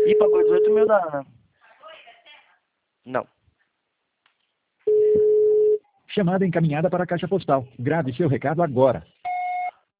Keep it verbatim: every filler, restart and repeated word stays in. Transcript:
Ih, pagou dezoito mil da Ana. Não. Chamada encaminhada para a caixa postal. Grave seu recado agora.